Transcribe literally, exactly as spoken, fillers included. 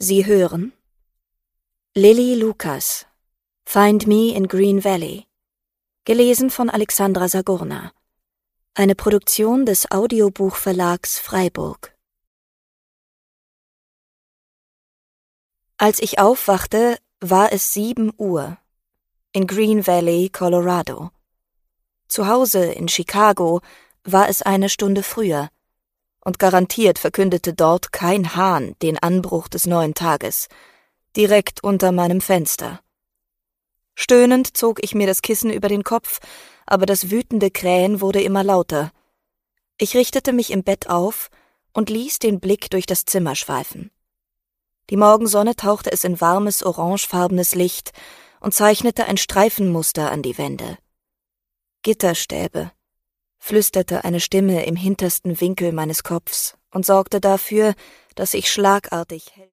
Sie hören Lilly Lucas, Find Me in Green Valley, gelesen von Alexandra Sagurna, eine Produktion des Audiobuchverlags Freiburg. Als ich aufwachte, war es sieben Uhr in Green Valley, Colorado. Zu Hause in Chicago war es eine Stunde früher, und garantiert verkündete dort kein Hahn den Anbruch des neuen Tages, direkt unter meinem Fenster. Stöhnend zog ich mir das Kissen über den Kopf, aber das wütende Krähen wurde immer lauter. Ich richtete mich im Bett auf und ließ den Blick durch das Zimmer schweifen. Die Morgensonne tauchte es in warmes, orangefarbenes Licht und zeichnete ein Streifenmuster an die Wände. Gitterstäbe, flüsterte eine Stimme im hintersten Winkel meines Kopfs und sorgte dafür, dass ich schlagartig